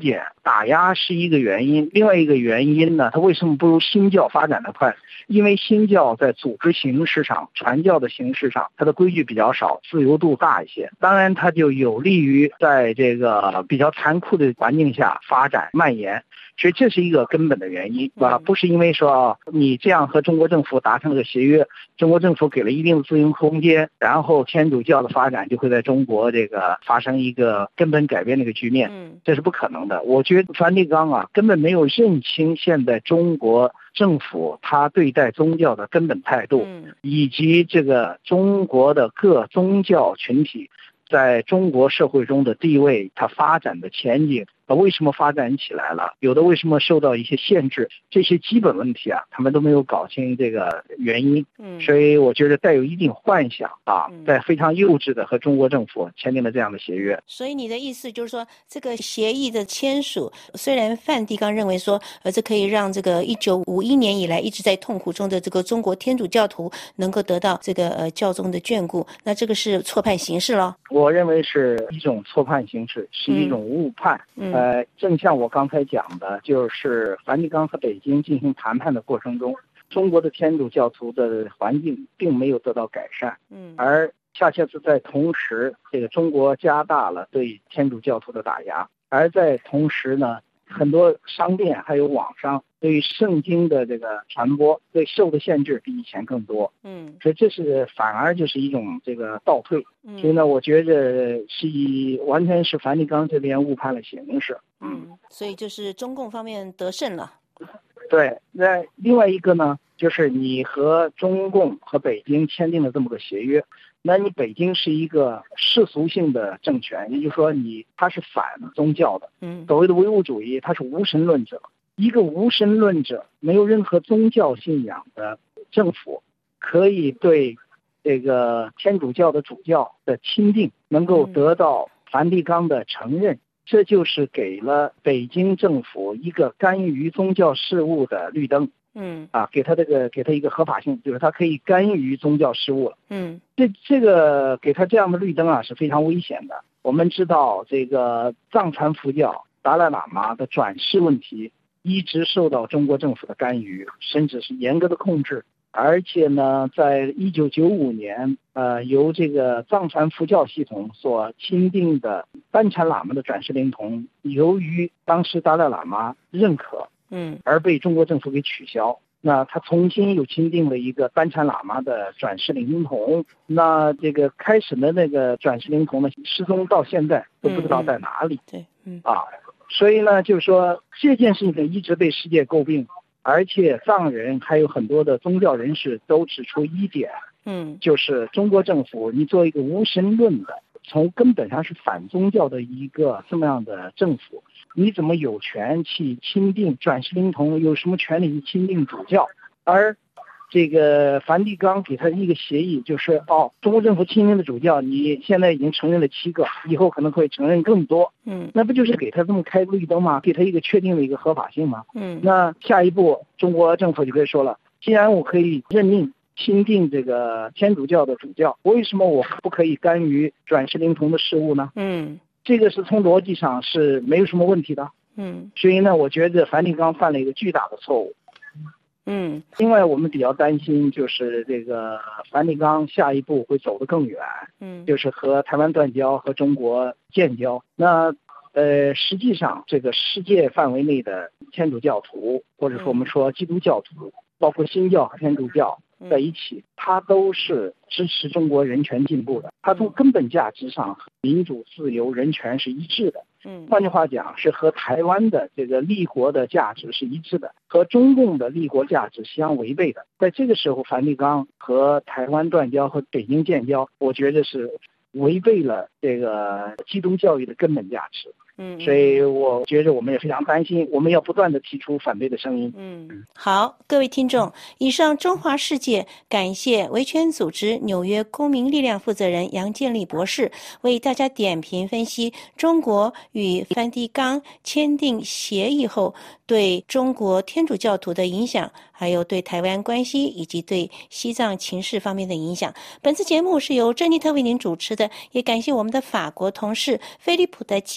S9: 打压是一个原因，另外一个原因呢，它为什么不如新教发展的快？因为新教在组织形式上、传教的形式上，它的规矩比较少，自由度大一些。当然，它就有利于在这个比较残酷的环境下发展蔓延。所以这是一个根本的原因，啊，不是因为说你这样和中国政府达成了个协约，中国政府给了一定的自由空间，然后天主教的发展就会在中国这个发生一个根本改变的一个局面，这是不可能的。我觉得梵蒂冈啊根本没有认清现在中国政府他对待宗教的根本态度，以及这个中国的各宗教群体在中国社会中的地位，它发展的前景，它为什么发展起来了，有的为什么受到一些限制，这些基本问题啊，他们都没有搞清这个原因。嗯，所以我觉得带有一定幻想啊，在非常幼稚的和中国政府签订了这样的协约。
S8: 所以你的意思就是说，这个协议的签署，虽然梵蒂冈认为说，呃，这可以让这个一九五一年以来一直在痛苦中的这个中国天主教徒能够得到这个呃教宗的眷顾，那这个是错判形势了。
S9: 我认为是一种错判形势，是一种误判。嗯，呃，正像我刚才讲的，就是梵蒂冈和北京进行谈判的过程中，中国的天主教徒的环境并没有得到改善。嗯，而恰恰是在同时，这个中国加大了对天主教徒的打压，而在同时呢，很多商店还有网上对于圣经的这个传播对受的限制比以前更多。嗯，所以这是反而就是一种这个倒退。嗯，所以呢，我觉得是以完全是梵蒂冈这边误判了形势。
S8: 嗯，所以就是中共方面得胜了。
S9: 对，那另外一个呢，就是你和中共和北京签订了这么个协约，那你北京是一个世俗性的政权，也就是说你它是反宗教的。嗯，所谓的唯物主义，它是无神论者。一个无神论者，没有任何宗教信仰的政府，可以对这个天主教的主教的钦定能够得到梵蒂冈的承认，这就是给了北京政府一个干预宗教事务的绿灯。嗯，啊，给他这个给他一个合法性，就是他可以干预宗教事务了。嗯，这这个给他这样的绿灯啊是非常危险的。我们知道这个藏传佛教达赖喇嘛的转世问题一直受到中国政府的干预，甚至是严格的控制。而且呢，在一九九五年，呃，由这个藏传佛教系统所钦定的班禅喇嘛的转世灵童，由于当时达赖喇嘛认可，嗯，而被中国政府给取消。那他重新又钦定了一个班禅喇嘛的转世灵童，那这个开始的那个转世灵童呢，失踪到现在都不知道在哪里。嗯、对，嗯啊。所以呢，就是说这件事情一直被世界诟病，而且藏人还有很多的宗教人士都指出一点，嗯，就是中国政府你做一个无神论的，从根本上是反宗教的一个这么样的政府，你怎么有权去钦定转世灵童？有什么权利去钦定主教？而这个梵蒂冈给他一个协议，就是哦，中国政府钦定的主教，你现在已经承认了七个，以后可能会承认更多。嗯，那不就是给他这么开绿灯吗？给他一个确定的一个合法性吗？嗯，那下一步中国政府就可以说了，既然我可以任命钦定这个天主教的主教，为什么我不可以干预转世灵童的事务呢？嗯，这个是从逻辑上是没有什么问题的。嗯，所以呢，我觉得梵蒂冈犯了一个巨大的错误。嗯，另外我们比较担心就是这个梵蒂冈下一步会走得更远，嗯，就是和台湾断交和中国建交。那呃，实际上这个世界范围内的天主教徒，或者说我们说基督教徒，包括新教和天主教在一起，它都是支持中国人权进步的，它从根本价值上民主自由人权是一致的。嗯，换句话讲，是和台湾的这个立国的价值是一致的，和中共的立国价值相违背的。在这个时候，梵蒂冈和台湾断交和北京建交，我觉得是违背了这个基督教育的根本价值。嗯，所以我觉得我们也非常担心，我们要不断的提出反对的声音。
S8: 嗯，好，各位听众，以上中华世界感谢维权组织纽约公民力量负责人杨建立博士为大家点评分析中国与梵蒂冈签订协议后对中国天主教徒的影响，还有对台湾关系以及对西藏情势方面的影响。本次节目是由珍妮特为您主持的，也感谢我们的法国同事菲利普的技术合作。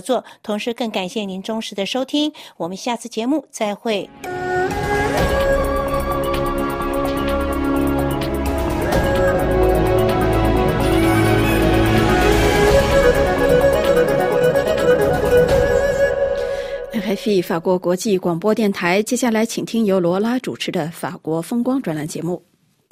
S8: 作，同时更感谢您忠实的收听，我们下次节目再会。
S1: R F I 法国国际广播电台，接下来请听由罗拉主持的法国风光专栏节目。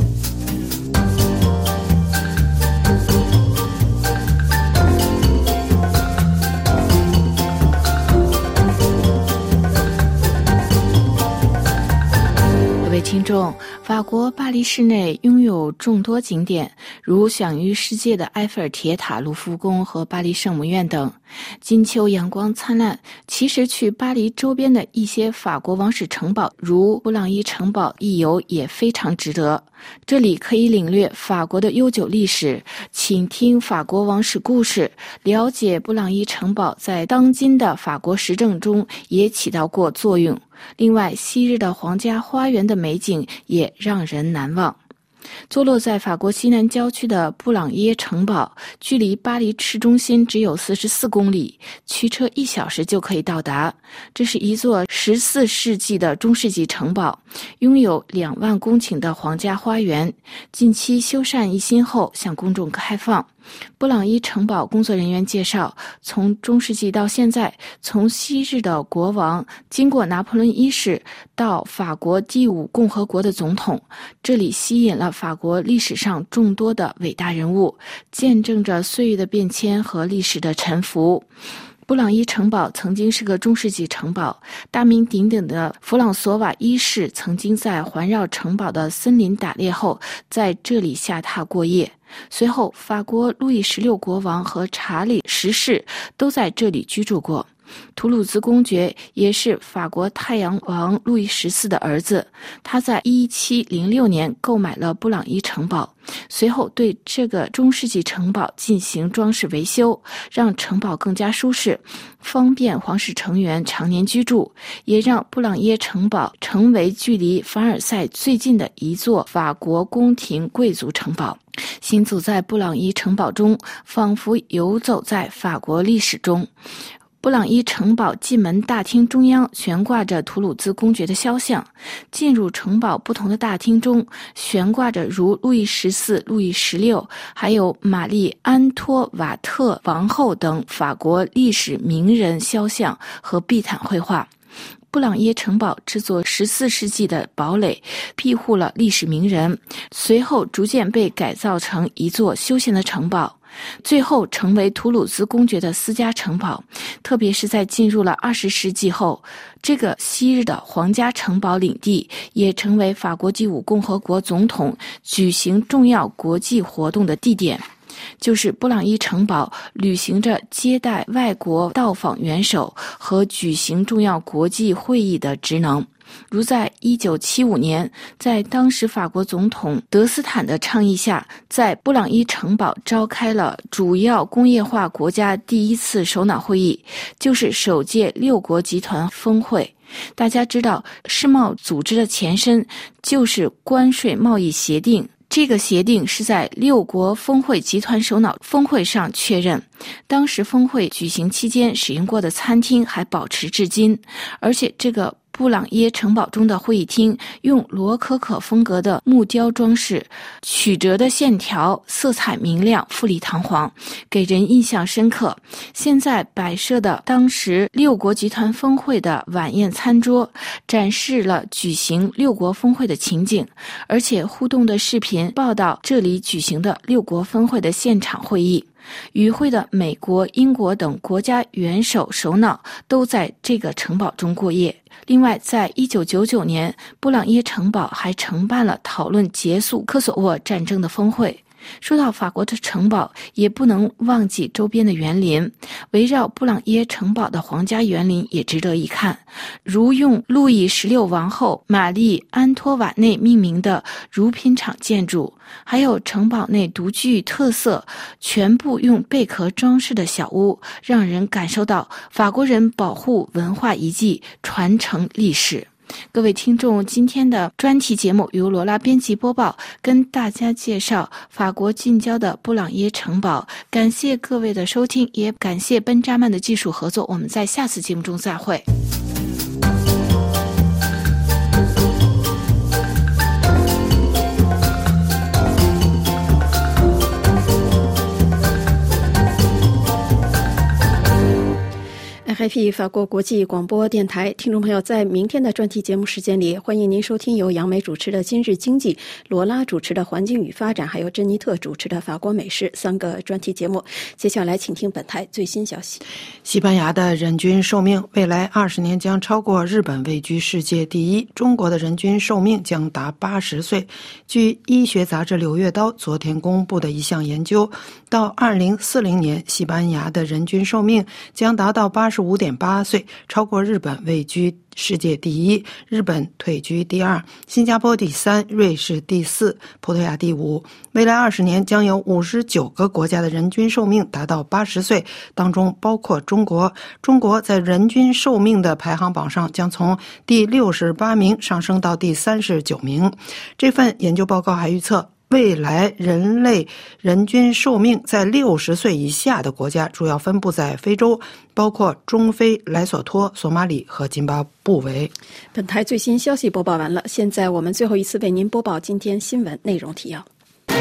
S10: 各位听众，法国巴黎市内拥有众多景点，如享誉世界的埃菲尔铁塔、卢浮宫和巴黎圣母院等。金秋阳光灿烂，其实去巴黎周边的一些法国王室城堡，如布朗伊城堡一游也非常值得。这里可以领略法国的悠久历史，倾听法国王室故事，了解布朗伊城堡在当今的法国时政中也起到过作用。另外，昔日的皇家花园的美景也让人难忘。坐落在法国西南郊区的布朗耶城堡，距离巴黎市中心只有四十四公里，驱车一小时就可以到达。这是一座十四世纪的中世纪城堡，拥有两万公顷的皇家花园，近期修缮一新后向公众开放。布朗伊城堡工作人员介绍，从中世纪到现在，从昔日的国王经过拿破仑一世到法国第五共和国的总统，这里吸引了法国历史上众多的伟大人物，见证着岁月的变迁和历史的沉浮。布朗伊城堡曾经是个中世纪城堡，大名鼎鼎的弗朗索瓦一世曾经在环绕城堡的森林打猎后，在这里下榻过夜。随后，法国路易十六国王和查理十世都在这里居住过。图鲁兹公爵也是法国太阳王路易十四的儿子，他在一七零六年购买了布朗伊城堡，随后对这个中世纪城堡进行装饰维修，让城堡更加舒适，方便皇室成员常年居住，也让布朗耶城堡成为距离凡尔赛最近的一座法国宫廷贵族城堡。行走在布朗伊城堡中，仿佛游走在法国历史中。布朗伊城堡进门大厅中央悬挂着图鲁兹公爵的肖像，进入城堡不同的大厅中悬挂着如路易十四、路易十六，还有玛丽安托瓦特王后等法国历史名人肖像和地毯绘画。布朗耶城堡制作十四世纪的堡垒，庇护了历史名人，随后逐渐被改造成一座休闲的城堡，最后成为图鲁兹公爵的私家城堡。特别是在进入了二十世纪后，这个昔日的皇家城堡领地也成为法国第五共和国总统举行重要国际活动的地点。就是布朗伊城堡履行着接待外国到访元首和举行重要国际会议的职能。如在一九七五年，在当时法国总统德斯坦的倡议下，在布朗伊城堡召开了主要工业化国家第一次首脑会议，就是首届六国集团峰会。大家知道，世贸组织的前身就是关税贸易协定，这个协定是在六国峰会集团首脑峰会上确认，当时峰会举行期间使用过的餐厅还保持至今，而且这个布朗耶城堡中的会议厅用罗可可风格的木雕装饰，曲折的线条，色彩明亮，富丽堂皇，给人印象深刻。现在摆设的当时六国集团峰会的晚宴餐桌，展示了举行六国峰会的情景，而且互动的视频报道这里举行的六国峰会的现场会议。与会的美国、英国等国家元首首脑都在这个城堡中过夜。另外，在一九九九年，布朗耶城堡还承办了讨论结束科索沃战争的峰会。说到法国的城堡，也不能忘记周边的园林，围绕布朗耶城堡的皇家园林也值得一看，如用路易十六王后玛丽安托瓦内命名的乳品厂建筑，还有城堡内独具特色全部用贝壳装饰的小屋，让人感受到法国人保护文化遗迹、传承历史。 各位听众，今天的专题节目由罗拉编辑播报，跟大家介绍法国近郊的布朗耶城堡。感谢各位的收听，也感谢奔扎曼的技术合作。我们在下次节目中再会。
S1: R F I 法国国际广播电台听众朋友，在明天的专题节目时间里，欢迎您收听由杨梅主持的今日经济，罗拉主持的环境与发展，还有珍妮特主持的法国美食三个专题节目。接下来请听本台最新消息。
S2: 西班牙的人均寿命未来二十年将超过日本，位居世界第一。中国的人均寿命将达八十岁。据医学杂志《柳叶刀》昨天公布的一项研究，到二零四零年，西班牙的人均寿命将达到八十五点八岁，超过日本，位居世界第一，日本退居第二，新加坡第三，瑞士第四，葡萄牙第五。未来二十年将有五十九个国家的人均寿命达到八十岁，当中包括中国。中国在人均寿命的排行榜上将从第六十八名上升到第三十九名。这份研究报告还预测，未来人类人均寿命在六十岁以下的国家主要分布在非洲，包括中非、莱索托、索马里和津巴布韦。
S1: 本台最新消息播报完了，现在我们最后一次为您播报今天新闻内容提要。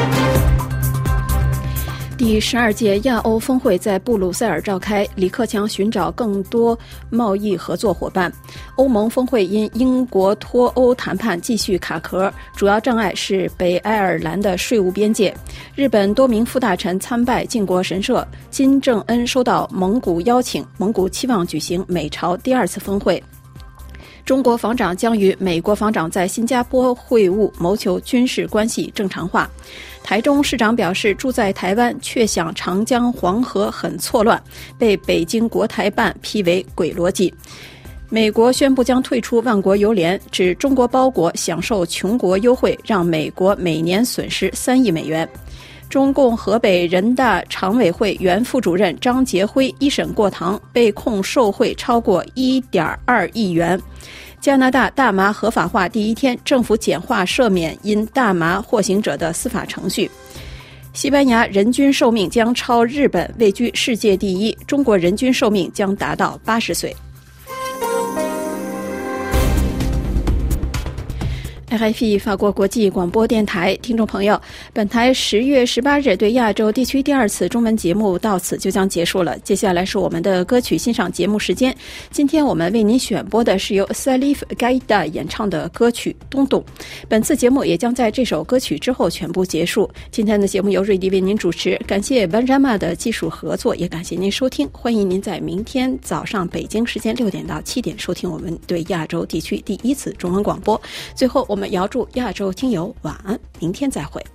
S1: 第十二届亚欧峰会在布鲁塞尔召开，李克强寻找更多贸易合作伙伴。欧盟峰会因英国脱欧谈判继续卡壳，主要障碍是北爱尔兰的税务边界。日本多名副大臣参拜靖国神社，金正恩收到蒙古邀请，蒙古期望举行美朝第二次峰会。中国防长将与美国防长在新加坡会晤，谋求军事关系正常化。台中市长表示，住在台湾却想长江黄河很错乱，被北京国台办批为鬼逻辑。美国宣布将退出万国邮联，指中国包裹享受穷国优惠，让美国每年损失三亿美元。中共河北人大常委会原副主任张杰辉一审过堂，被控受贿超过 一点二亿元。加拿大大麻合法化第一天，政府简化赦免因大麻获刑者的司法程序。西班牙人均寿命将超日本，位居世界第一。中国人均寿命将达到八十岁。R F I 法国国际广播电台听众朋友，本台十月十八日对亚洲地区第二次中文节目到此就将结束了。接下来是我们的歌曲欣赏节目时间。今天我们为您选播的是由 Salif Gaida 演唱的歌曲《东东》。本次节目也将在这首歌曲之后全部结束。今天的节目由瑞迪为您主持，感谢 Benjamin 的技术合作，也感谢您收听。欢迎您在明天早上北京时间六点到七点收听我们对亚洲地区第一次中文广播。最后我们遥祝亚洲听友晚安，明天再会。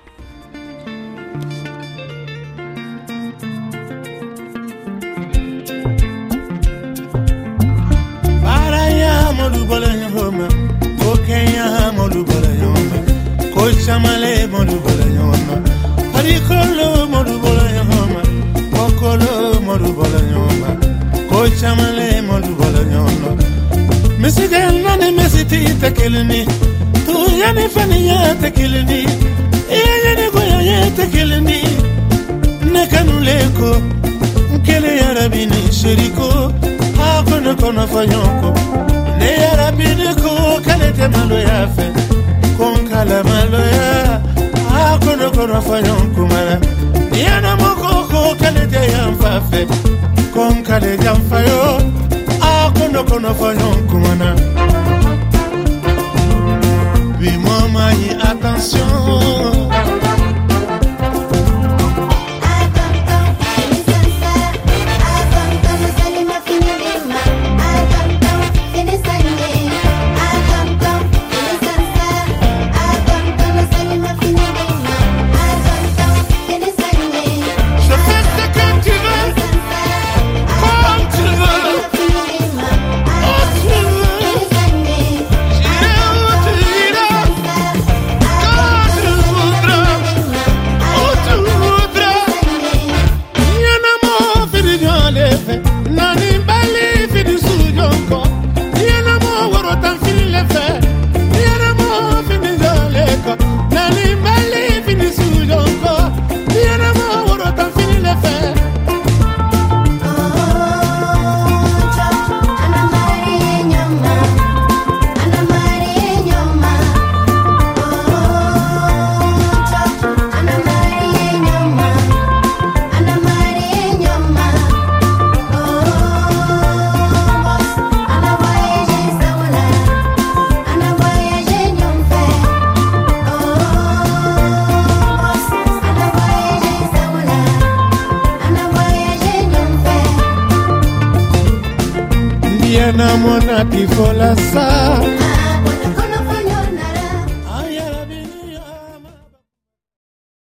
S11: Yani fani ya tekilini, iya ni goya ya tekilini. Ne kanuleko, kele ya rabini shiriko, ha kono kono fanyoko. Ne ya rabini ko kale te malo ya fe, kon kala malo ya, ha kono kono fanyoko mala. Ya na moko ko kale te ya mfafe, kon kale jamfayo, ha kono kono fanyoko mana. Oui, maman, y attention. Oh, tu veux. namona pifolasa